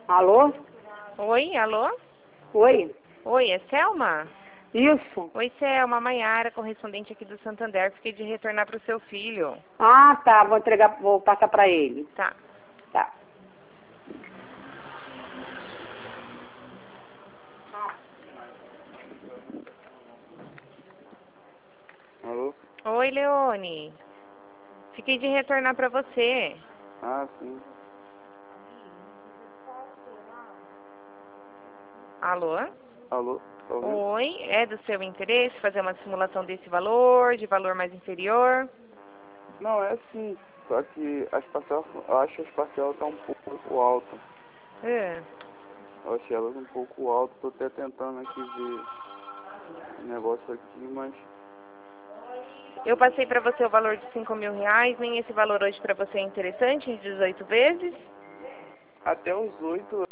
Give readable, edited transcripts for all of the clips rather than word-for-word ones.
Alô? Oi, alô? Oi? Oi, é Selma? Isso? Oi, Selma, Maiara, correspondente aqui do Santander. Fiquei de retornar para o seu filho. Ah, tá. Vou passar pra ele. Tá. Tá. Alô? Oi, Leone. Fiquei de retornar para você. Ah, sim. Alô? Alô? Tá ouvindo? Oi, é do seu interesse fazer uma simulação desse valor, de valor mais inferior? Não, é sim. Só que as parcelas, eu acho que as parcelas estão um pouco altas. É. Eu achei elas um pouco altas. Tô até tentando aqui ver o negócio aqui, mas Eu passei para você o valor de R$ 5.000, nem esse valor hoje para você é interessante, em 18 vezes? até os 8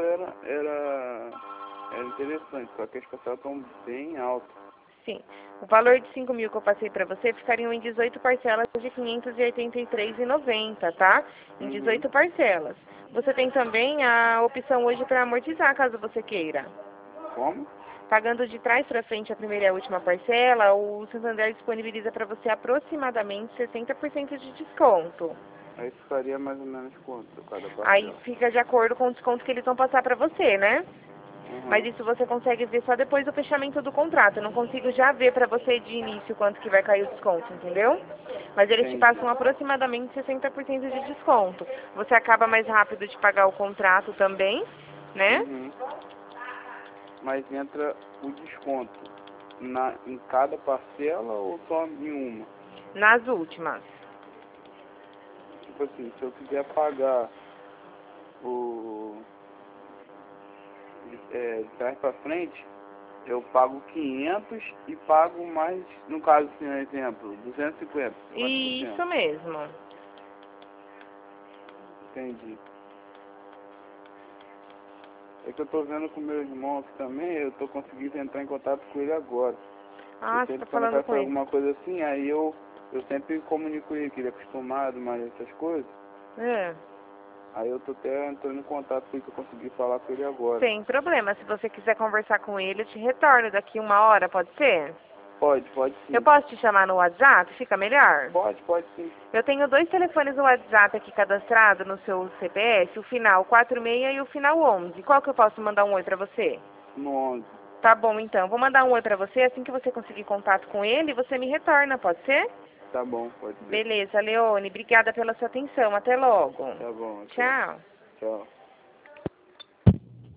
era interessante. Só que as parcelas estão bem altas. Sim. O valor de 5.000 que eu passei para você ficariam em 18 parcelas de R$ 583,90, tá? Em Uhum. 18 parcelas. Você tem também a opção hoje para amortizar, caso você queira. Como? Pagando de trás para frente a primeira e a última parcela, o Santander disponibiliza para você aproximadamente 60% de desconto. Aí ficaria mais ou menos quanto cada Aí parcela? fica de acordo com o desconto que eles vão passar para você, né? Mas Uhum. isso você consegue ver só depois do fechamento do contrato. Eu não consigo já ver para você de início quanto que vai cair o desconto, entendeu? Mas eles te Entendi. passam aproximadamente 60% de desconto. Você acaba mais rápido de pagar o contrato também, né? Uhum. Mas entra o desconto em cada parcela ou só em uma? Nas últimas. Tipo assim, se eu quiser pagar o de trás pra frente, eu pago 500 e pago mais, no caso assim, um exemplo, 250, 50%. Isso mesmo. Entendi. É que eu tô vendo com meu irmão aqui também, eu tô conseguindo entrar em contato com ele agora. E Ah, você tá sempre quando falando com acontece ele. alguma coisa assim, aí eu sempre comunico com ele, que ele é acostumado mais a essas coisas. É. Aí eu tô até entrando em contato com ele, que eu consegui falar com ele agora. Sem problema. Se você quiser conversar com ele, eu te retorno daqui 1 hora, pode ser? Pode Eu sim. posso te chamar no WhatsApp? Fica melhor? Pode sim. Eu tenho 2 telefones no WhatsApp aqui cadastrado no seu CPF, o final 46 e o final 11. Qual que eu posso mandar um oi pra você? No 11. Tá bom, então. Vou mandar um oi pra você. Assim que você conseguir contato com ele, você me retorna, pode ser? Tá bom, pode ser. Beleza, Leone. Obrigada pela sua atenção. Até logo. Tá bom, até. Tchau. Tchau.